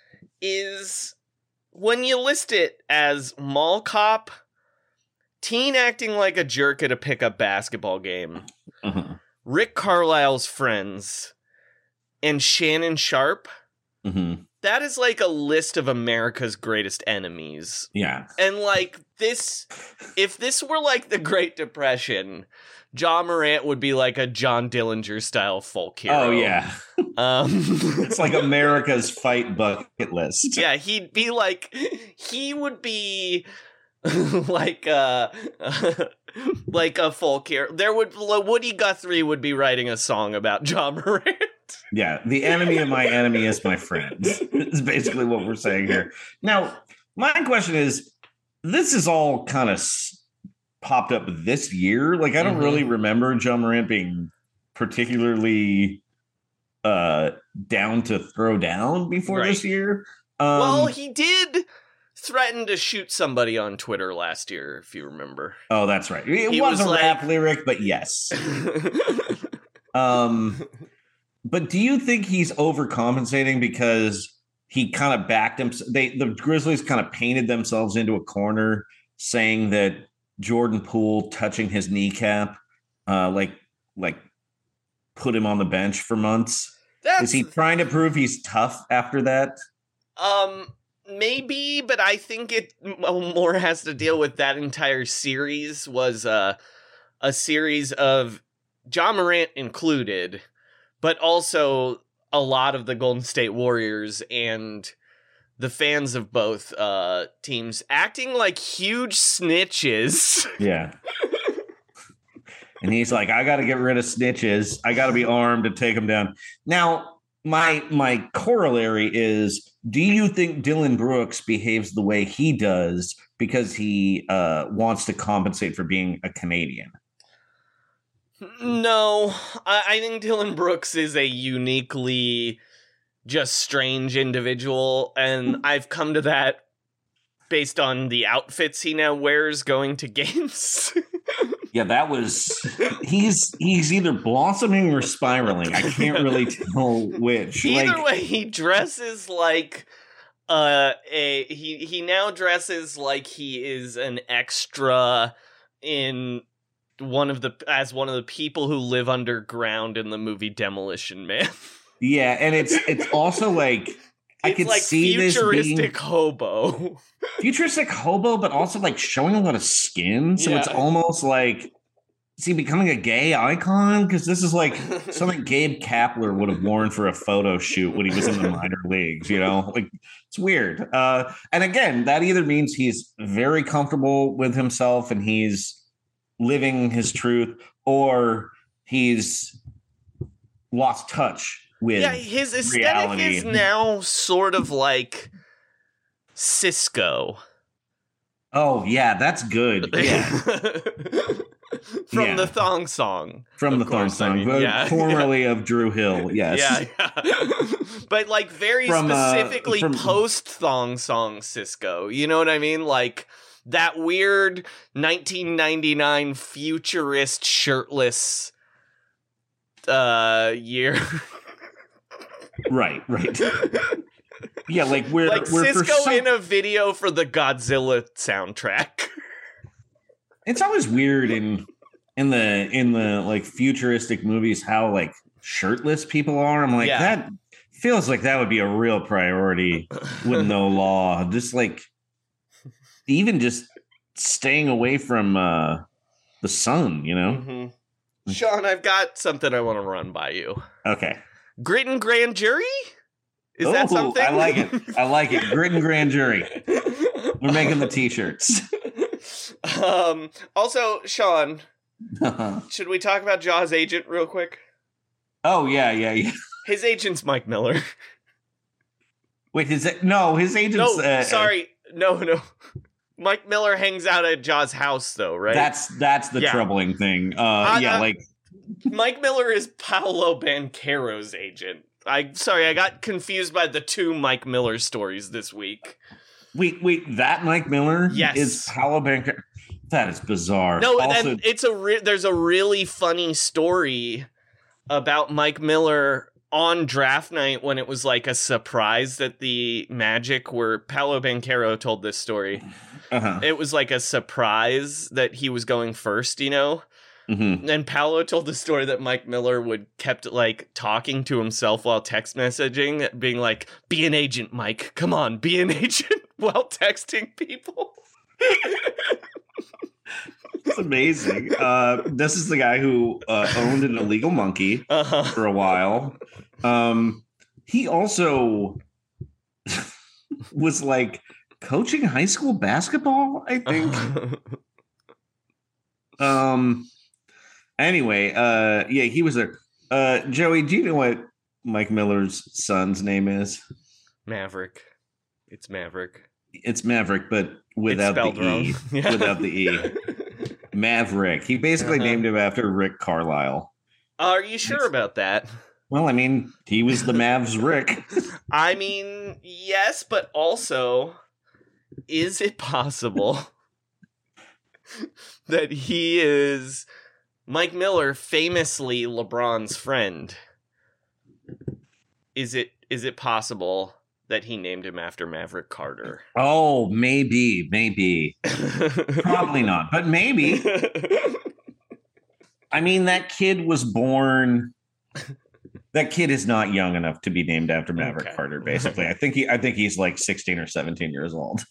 is, when you list it as mall cop, teen acting like a jerk at a pickup basketball game, uh-huh. Rick Carlisle's friends, and Shannon Sharpe, mm-hmm. that is like a list of America's greatest enemies. Yeah. And like this, if this were like the Great Depression, Ja Morant would be like a John Dillinger style folk hero. Oh, yeah. Um, it's like America's fight bucket list. Yeah, he'd be like, he would be like uh, like a folk hero. There would, Woody Guthrie would be writing a song about Ja Morant. Yeah, the enemy of my enemy is my friend. Is basically what we're saying here. Now, my question is, this is all kind of popped up this year. Like, I don't mm-hmm. really remember Ja Morant being particularly uh, down to throw down before right. this year. Um, well, he did threaten to shoot somebody on Twitter last year, if you remember. Oh, that's right. It he was, was a like... rap lyric, but yes. um, but do you think he's overcompensating because he kind of backed him? They the Grizzlies kind of painted themselves into a corner, saying that Jordan Poole touching his kneecap, uh, like like put him on the bench for months. That's... Is he trying to prove he's tough after that? Um, maybe, but I think it more has to deal with that entire series was uh, a series of Ja Morant included, but also a lot of the Golden State Warriors and the fans of both uh, teams acting like huge snitches. Yeah. And he's like, I got to get rid of snitches. I got to be armed to take them down. Now, my my corollary is, do you think Dylan Brooks behaves the way he does because he uh, wants to compensate for being a Canadian? No, I, I think Dylan Brooks is a uniquely just strange individual, and I've come to that based on the outfits he now wears going to games. Yeah, that was he's he's either blossoming or spiraling. I can't really tell which. Either like, way, he dresses like uh a he he now dresses like he is an extra in one of the as one of the people who live underground in the movie Demolition Man. Yeah, and it's it's also like I it's could like see this futuristic being hobo. Futuristic hobo, but also like showing a lot of skin. So yeah. It's almost like, is he becoming a gay icon? Because this is like something Gabe Kapler would have worn for a photo shoot when he was in the minor leagues, you know? Like, it's weird. Uh, and again, that either means he's very comfortable with himself and he's living his truth, or he's lost touch with yeah, his aesthetic reality. Is now sort of like Cisco. Oh, yeah, that's good. Yeah. From Yeah. the Thong Song. From of the Thong course, I Song, mean, but yeah. formerly of Drew Hill. Yes. Yeah, yeah. But like very From, uh, specifically from- post Thong Song Cisco. You know what I mean? Like that weird nineteen ninety-nine futurist shirtless uh year. Right, right. Yeah, like we're Like we're for Cisco some- in a video for the Godzilla soundtrack. It's always weird in in the in the like futuristic movies how like shirtless people are. I'm like, Yeah. that feels like that would be a real priority with no law. Just like even just staying away from uh the sun, you know? Mm-hmm. Sean, I've got something I want to run by you. Okay. Grit and Grand Jury? Is that Ooh, something? I like it. I like it. Grit and Grand Jury. We're making the t-shirts. um also, Sean, should we talk about Jaws' agent real quick? Oh yeah, yeah, yeah. His agent's Mike Miller. Wait, his no, his agent's No, uh, sorry. No, no. Mike Miller hangs out at Jaws' house, though, right? That's that's the Yeah. troubling thing. Uh, Uh, yeah, uh, like Mike Miller is Paolo Banchero's agent. I sorry, I got confused by the two Mike Miller stories this week. wait, wait, that Mike Miller Yes. is Paolo Banchero. That is bizarre. No, also, and it's a re- there's a really funny story about Mike Miller on draft night when it was like a surprise that the Magic were. Paolo Banchero told this story. uh-huh. It was like a surprise that he was going first, you know? Mhm. And Paolo told the story that Mike Miller would kept like talking to himself while text messaging, being like, be an agent, Mike. Come on, be an agent while texting people. It's amazing. Uh, this is the guy who uh, owned an illegal monkey Uh-huh. for a while. Um, he also was like coaching high school basketball, I think. um. Anyway, uh, yeah, he was there. Uh, Joey, do you know what Mike Miller's son's name is? Maverick. It's Maverick. It's Maverick, but without spelled the wrong. E. Yeah. Without the E. Maverick. He basically Uh-huh. named him after Rick Carlisle. Are you sure about that? Well, I mean, he was the Mavs Rick. I mean, yes, but also, is it possible that he is Mike Miller, famously LeBron's friend? Is it is it possible that he named him after Maverick Carter? Oh, maybe, maybe. Probably not, but maybe. I mean, that kid was born. That kid is not young enough to be named after Maverick Okay. Carter. Basically, I think he. I think he's like sixteen or seventeen years old.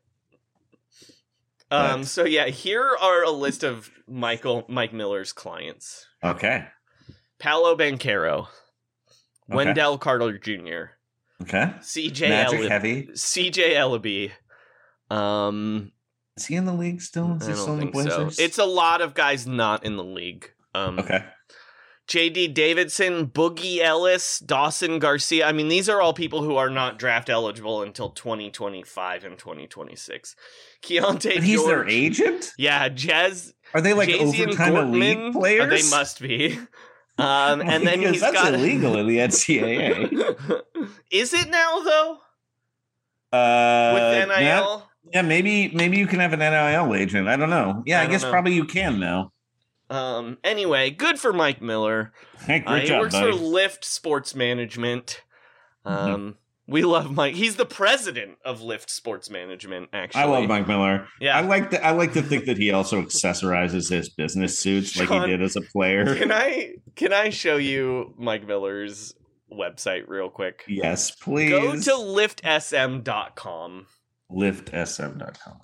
Um. But- So yeah, here are a list of Michael Mike Miller's clients: Okay. Paolo Banchero, Wendell Carter Junior, Okay. C J Magic Ellaby, heavy. C J Ellaby. Um, Is he in the league still? Is I he don't still in the think so. Blazers? It's a lot of guys not in the league. Um, okay. J D Davidson, Boogie Ellis, Dawson Garcia. I mean, these are all people who are not draft eligible until twenty twenty-five and twenty twenty-six. Keontae But he's George. their agent. Yeah, Jazz. Are they like Jay-Z and overtime Gortman. elite players? Uh, they must be. Um, and then Because he's that's got illegal in the N C double A. Is it now though? Uh, With N I L? Yeah, yeah, maybe maybe you can have an N I L agent. I don't know. Yeah, I I, don't guess know. probably you can now. Um. Anyway, good for Mike Miller. Hey, Uh, great he job, works buddy. for Lyft Sports Management. Mm-hmm. Um, we love Mike. He's the president of Lyft Sports Management. Actually, I love Mike Miller. Yeah. I like to I like to think that he also accessorizes his business suits like Sean, he did as a player. Can I can I show you Mike Miller's website real quick? Yes, please. Go to lift s m dot com. lift s m dot com.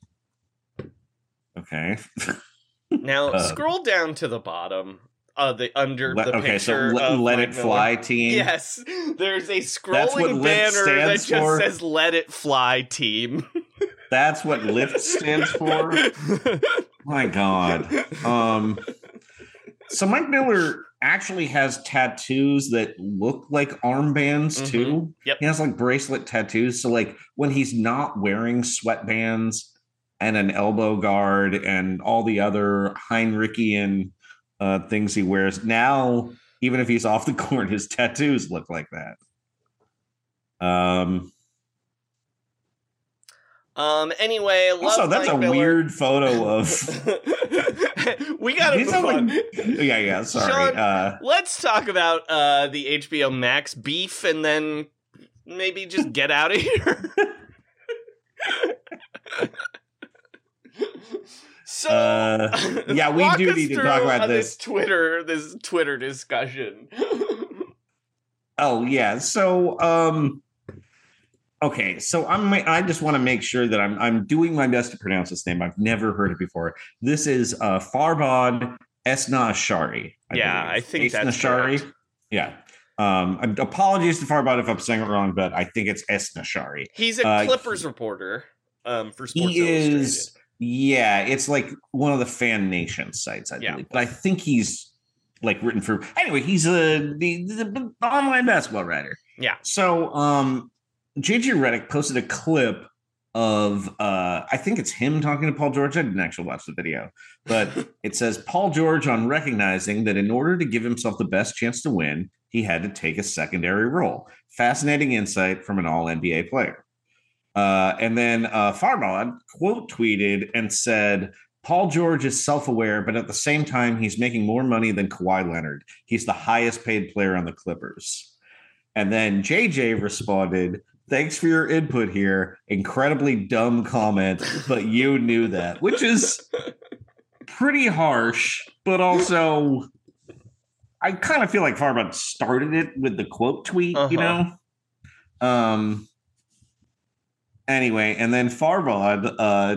Okay. Now Uh, scroll down to the bottom. Uh, the under Let- the okay, so picture. let, of let Mike it Miller. fly team. Yes, there's a That's what scrolling Lyft banner that stands just for? says "Let It Fly" team. That's what Lyft stands for. My God. Um, so Mike Miller actually has tattoos that look like armbands Mhm. too. Yep. He has like bracelet tattoos. So like when he's not wearing sweatbands and an elbow guard and all the other Heinrichian uh, things he wears. Now, even if he's off the court, his tattoos look like that. Um. Um. Anyway, love also, that's Mike a Miller. weird photo of. We gotta These move are on. like- yeah, yeah. Sorry. Sean, uh, let's talk about uh, the H B O Max beef, and then maybe just get out of here. So Uh, yeah, we walk do us need to through, talk about uh, this. Twitter, this Twitter discussion. Oh yeah. So um okay, so I'm I just want to make sure that I'm I'm doing my best to pronounce this name. I've never heard it before. This is uh Farbod Esnashari. Yeah, believe. I think that's Esnashari. correct. Yeah. Um apologies to Farbod if I'm saying it wrong, but I think it's Esnashari. He's a Uh, Clippers reporter um, for Sports He Illustrated. is yeah, it's like one of the Fan Nation sites, I Yeah. believe. But I think he's like written for anyway, he's a the, the online basketball writer. Yeah. So um J J Redick posted a clip of uh I think it's him talking to Paul George. I didn't actually watch the video, but it says Paul George on recognizing that in order to give himself the best chance to win, he had to take a secondary role. Fascinating insight from an all N B A player. Uh, and then uh, Farbod quote tweeted and said, Paul George is self-aware, but at the same time, he's making more money than Kawhi Leonard. He's the highest paid player on the Clippers. And then J J responded, thanks for your input here. Incredibly dumb comment, but you knew that, which is pretty harsh, but also I kind of feel like Farbod started it with the quote tweet, uh-huh. you know? Um. Anyway, and then Farbod uh,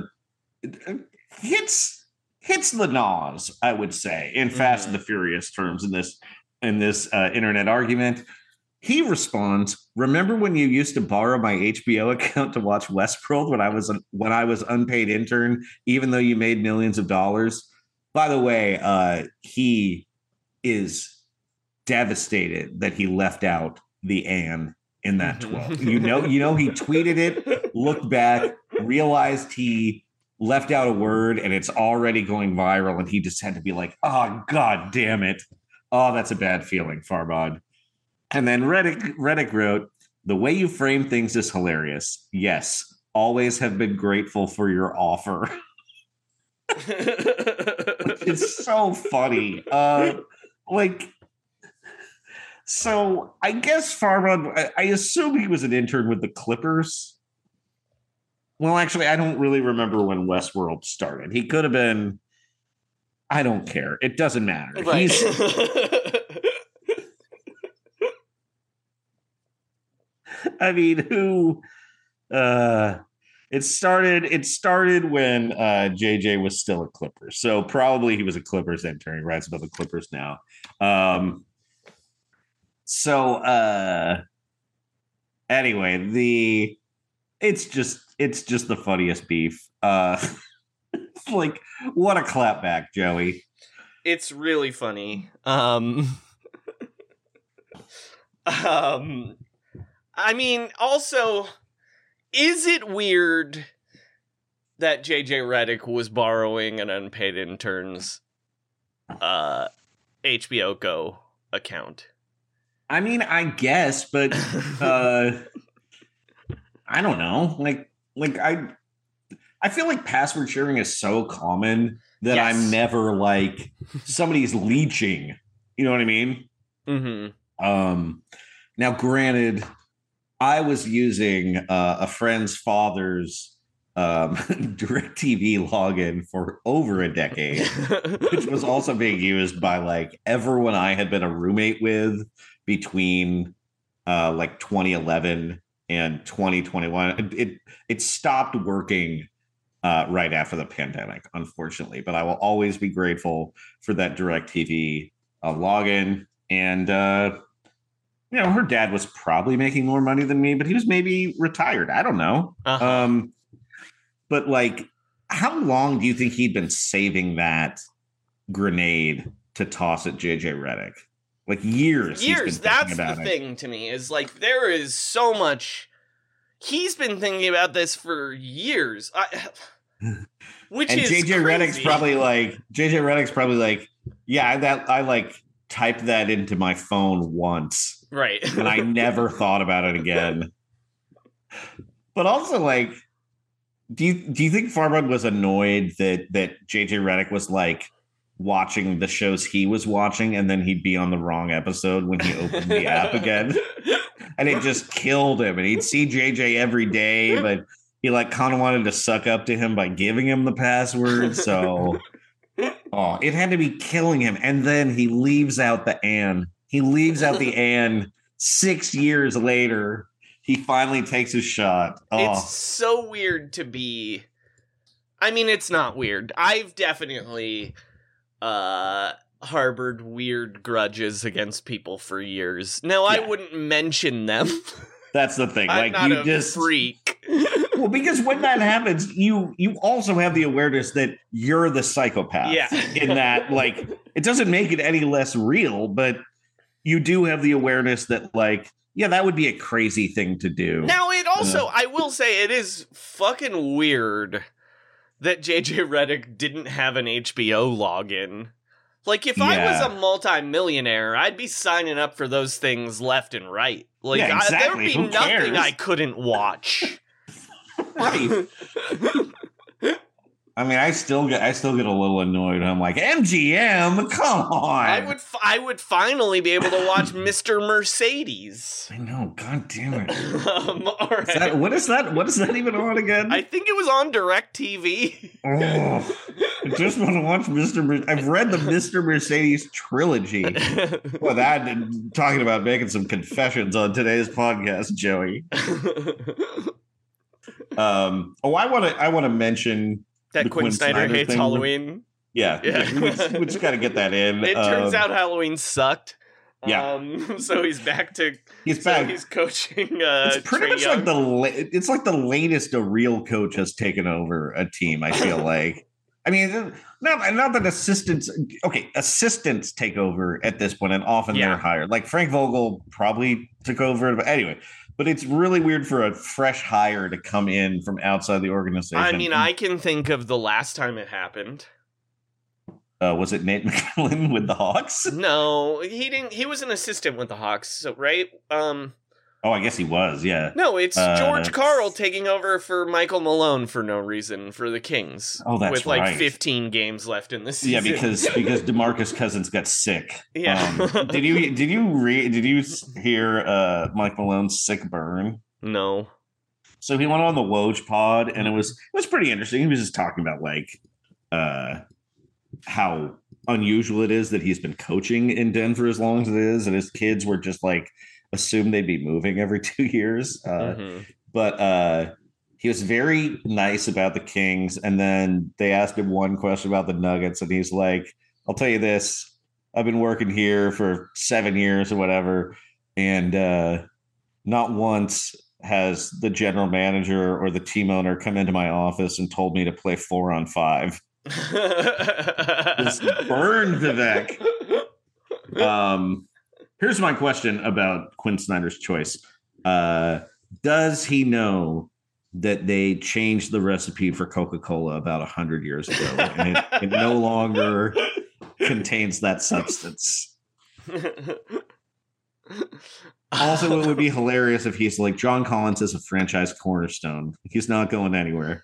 hits hits the Nas, I would say, in Fast mm-hmm. and the Furious terms in this in this uh, internet argument. He responds, remember when you used to borrow my H B O account to watch Westworld when I was when I was unpaid intern, even though you made millions of dollars? By the way, uh, he is devastated that he left out the Anne in that twelve. You know, you know, he tweeted it, looked back, realized he left out a word, and it's already going viral, and he just had to be like, oh, God damn it. Oh, that's a bad feeling, Farbod. And then Redick, Redick wrote, the way you frame things is hilarious. Yes, always have been grateful for your offer. It's so funny. Uh, like, so I guess Farbod, I, I assume he was an intern with the Clippers. Well, actually, I don't really remember when Westworld started. He could have been, I don't care. It doesn't matter. Right. He's I mean, who uh it started it started when uh J J was still a Clippers. So probably he was a Clippers intern. He writes about the Clippers now. Um so uh anyway, the it's just it's just the funniest beef. Uh like what a clapback, Joey. It's really funny. Um Um I mean, also, is it weird that J J Redick was borrowing an unpaid intern's uh, H B O Go account? I mean, I guess, but uh, I don't know. Like, like I, I feel like password sharing is so common that yes. I'm never like somebody's leeching. You know what I mean? Mm-hmm. Um, now, granted, I was using uh, a friend's father's um, DirecTV login for over a decade, which was also being used by like everyone I had been a roommate with between uh, like twenty eleven and twenty twenty-one. It it stopped working uh, right after the pandemic, unfortunately. But I will always be grateful for that DirecTV uh, login. And uh, you know, her dad was probably making more money than me, but he was maybe retired. I don't know. Uh-huh. Um, but like, how long do you think he'd been saving that grenade to toss at J J Redick? Like years. Years. That's the thing to me is like, there is so much. He's been thinking about this for years. I, Which and is J J crazy. Redick's probably like J J Redick's probably like, yeah, I, that I like typed that into my phone once, right, and I never thought about it again. But also, like, do you do you think Farbug was annoyed that that J J Redick was like watching the shows he was watching, and then he'd be on the wrong episode when he opened the app again, and it just killed him. And he'd see J J every day, but he like kind of wanted to suck up to him by giving him the password. So, oh, it had to be killing him. And then he leaves out the Ann. He leaves out the Ann six years later. He finally takes his shot. Oh. It's so weird to be. I mean, it's not weird. I've definitely uh, harbored weird grudges against people for years. Now, yeah. I wouldn't mention them. That's the thing. I'm like not you a just freak. Well, because when that happens, you you also have the awareness that you're the psychopath. Yeah. In that, like, it doesn't make it any less real, but you do have the awareness that, like, yeah, that would be a crazy thing to do. Now, it also, uh, I will say, it is fucking weird that J J Redick didn't have an H B O login. Like, if yeah. I was a multimillionaire, I'd be signing up for those things left and right. Like, yeah, exactly. I, there would be Who nothing cares? I couldn't watch. Right. I mean, I still get I still get a little annoyed. I'm like, M G M, come on. I would f- I would finally be able to watch Mister Mercedes. I know, god damn it. um, all right. Is that, what is that? What is that even on again? I think it was on DirecTV. Oh, I just want to watch Mister Mer- I've read the Mister Mercedes trilogy. Well, that and talking about making some confessions on today's podcast, Joey. um. Oh, I want to. I want to mention. That Quinn, Quinn Snyder, Snyder hates thing. Halloween. Yeah, yeah. we, we just got to get that in. It turns um, out Halloween sucked. Yeah, um, so he's back to. He's so back. He's coaching. Uh, it's pretty Trae much Young. like the. La- it's like the latest a real coach has taken over a team. I feel like. I mean, not not that assistants. Okay, assistants take over at this point, and often yeah. they're hired. Like Frank Vogel probably took over, but anyway. But it's really weird for a fresh hire to come in from outside the organization. I mean, I can think of the last time it happened. Uh, was it Nate McMillan with the Hawks? No, he didn't. He was an assistant with the Hawks, so, right? Um, oh, I guess he was. Yeah. No, it's uh, George Karl taking over for Michael Malone for no reason for the Kings. Oh, that's with like right. fifteen games left in the season. Yeah, because because DeMarcus Cousins got sick. Yeah. Um, did you did you read did you hear uh, Mike Malone's sick burn? No. So he went on the Woj pod, and it was it was pretty interesting. He was just talking about like uh, how unusual it is that he's been coaching in Denver as long as it is, and his kids were just like assumed they'd be moving every two years. Uh, mm-hmm. But uh, he was very nice about the Kings, and then they asked him one question about the Nuggets, and he's like, "I'll tell you this: I've been working here for seven years or whatever, and uh, not once." Has the general manager or the team owner come into my office and told me to play four on five. Just burned Vivek. Um, here's my question about Quinn Snyder's choice. Uh, does he know that they changed the recipe for Coca-Cola about one hundred years ago and it, it no longer contains that substance? Also, it would be hilarious if he's like, John Collins is a franchise cornerstone. He's not going anywhere.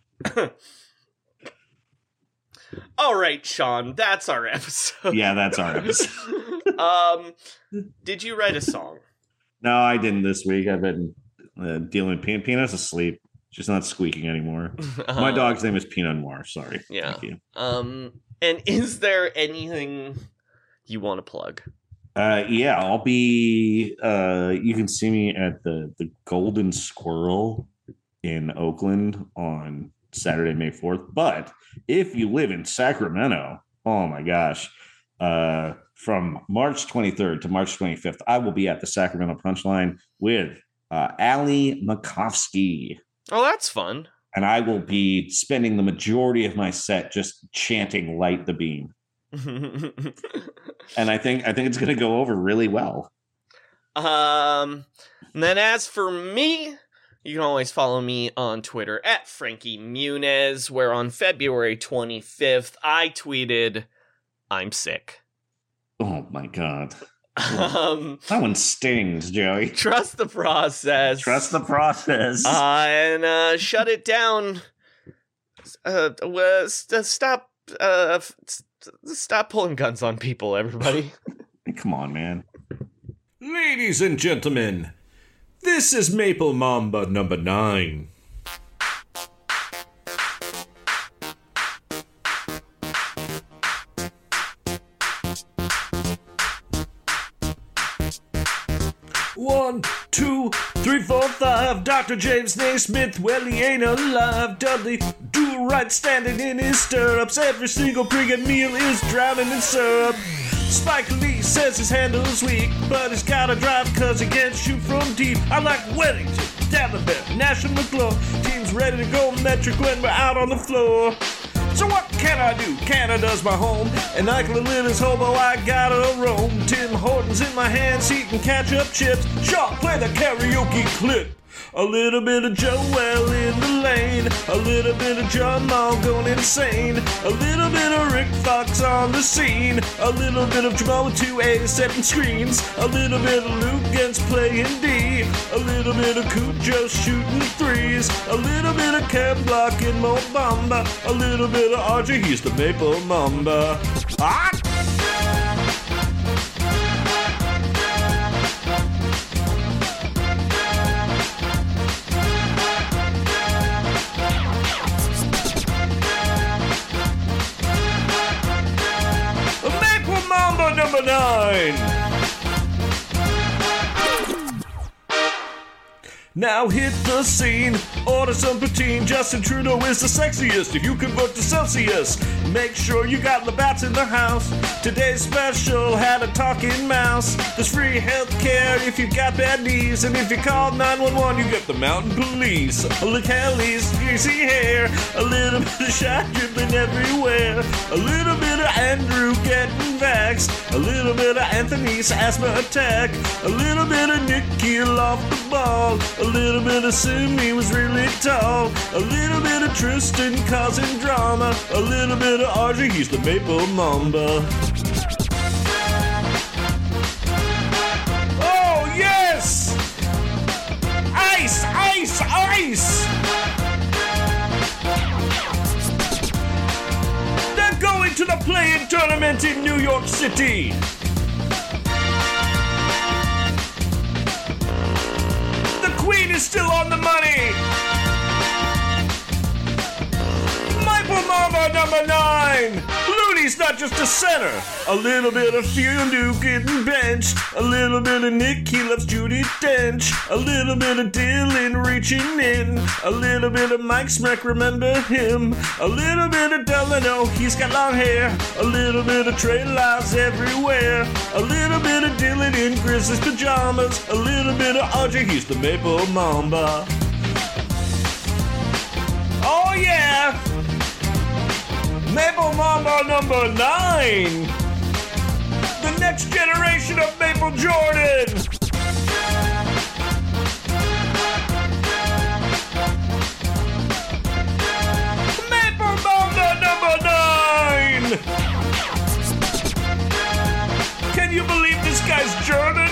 All right, Sean, that's our episode. Yeah, that's our episode. um, did you write a song? No, I didn't this week. I've been uh, dealing with Peanut. Peanut's asleep. She's not squeaking anymore. um, My dog's name is Pinot Noir. Sorry. Yeah. Thank you. Um, and is there anything you want to plug? Uh, yeah, I'll be. Uh, you can see me at the the Golden Squirrel in Oakland on Saturday, May fourth. But if you live in Sacramento, oh my gosh, uh, from March twenty-third to March twenty-fifth, I will be at the Sacramento Punchline with uh, Ali Makovsky. Oh, that's fun. And I will be spending the majority of my set just chanting "Light the Beam." And I think I think it's going to go over really well. Um, and then as for me, You can always follow me on Twitter at Frankie Muniz, where on February twenty-fifth, I tweeted, I'm sick. Oh my God. Um, that one stings, Joey. Trust the process. Trust the process. Uh, and uh, shut it down. Uh, uh, st- stop. Uh, st- stop pulling guns on people, everybody. Come on, man. Ladies and gentlemen, this is Maple Mamba number nine. One, two, three, four, five. Doctor James Naismith, well, he ain't alive. Dudley Do-Right standing in his stirrups. Every single pregame meal is drowning in syrup. Spike Lee says his handle's weak, but he's gotta drive cause he can't shoot from deep. I like Wellington, Dalibet, National McClure. Team's ready to go metric when we're out on the floor. So what can I do? Canada's my home, and I can live as hobo, I gotta roam. Tim Hortons in my hands, eating ketchup chips. Shaw, play the karaoke clip. A little bit of Joel in the lane, a little bit of John Mall going insane, a little bit of Rick Fox on the scene, a little bit of Jamal two A setting screens, a little bit of Luke Gentz playing D, a little bit of Cujo shooting threes, a little bit of Cam blocking Mobamba, a little bit of R J, he's the Maple Mamba. Ah! Mamba number nine. Now hit the scene, order some poutine. Justin Trudeau is the sexiest if you convert to Celsius. Make sure you got Labatt's in the house. Today's special had a talking mouse. There's free health care if you got bad knees, and if you call nine one one you get the mountain police. Look Kelly's greasy hair, a little bit of shot dripping everywhere, a little bit of Andrew getting vaxxed, a little bit of Anthony's asthma attack, a little bit of Nick Keel off the ball, a little bit of Sumi was really tall, a little bit of Tristan causing drama, a little bit of R J, he's the Maple Mamba. Oh yes! Ice, ice, ice! They're going to the play-in tournament in New York City. Queen is still on the money. Maple Mamba number nine. Looney's not just a center. A little bit of Fiondu getting benched. A little bit of Nick, he loves Judi Dench. A little bit of Dylan reaching in. A little bit of Mike Smrek, remember him. A little bit of Delano, he's got long hair. A little bit of Trey Lyles everywhere. A little bit of Dylan in Grizzlies pajamas. A little bit of R J, he's the Maple Mamba. Oh yeah! Maple Mamba number nine. The next generation of Maple Jordan. Maple Mamba number nine. Can you believe this guy's German?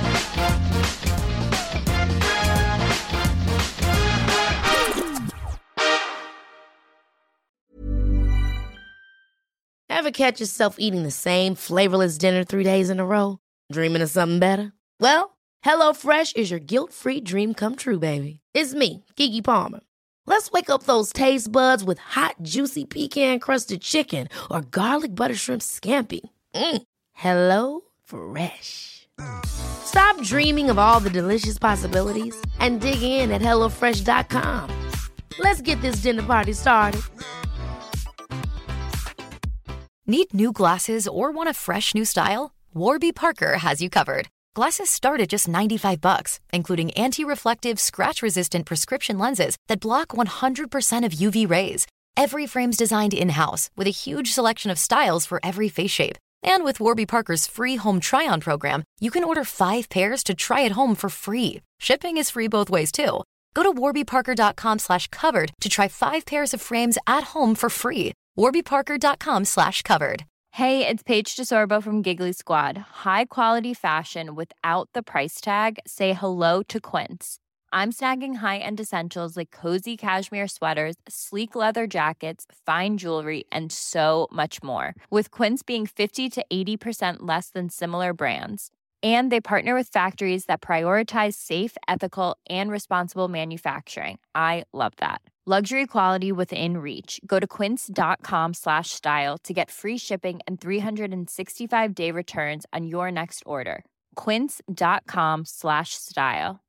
Ever catch yourself eating the same flavorless dinner three days in a row? Dreaming of something better? Well, HelloFresh is your guilt-free dream come true, baby. It's me, Keke Palmer. Let's wake up those taste buds with hot, juicy pecan-crusted chicken or garlic butter shrimp scampi. Mm. Hello Fresh. Stop dreaming of all the delicious possibilities and dig in at hello fresh dot com. Let's get this dinner party started. Need new glasses or want a fresh new style? Warby Parker has you covered. Glasses start at just ninety-five bucks, including anti-reflective, scratch-resistant prescription lenses that block one hundred percent of U V rays. Every frame's designed in-house with a huge selection of styles for every face shape. And with Warby Parker's free home try-on program, you can order five pairs to try at home for free. Shipping is free both ways, too. Go to warbyparker.com slash covered to try five pairs of frames at home for free. warbyparker.com slash covered. Hey, it's Paige DeSorbo from Giggly Squad. High quality fashion without the price tag. Say hello to Quince. I'm snagging high-end essentials like cozy cashmere sweaters, sleek leather jackets, fine jewelry, and so much more. With Quince being fifty to eighty percent less than similar brands. And they partner with factories that prioritize safe, ethical, and responsible manufacturing. I love that. Luxury quality within reach. Go to quince.com slash style to get free shipping and three sixty-five day returns on your next order. Quince.com slash style.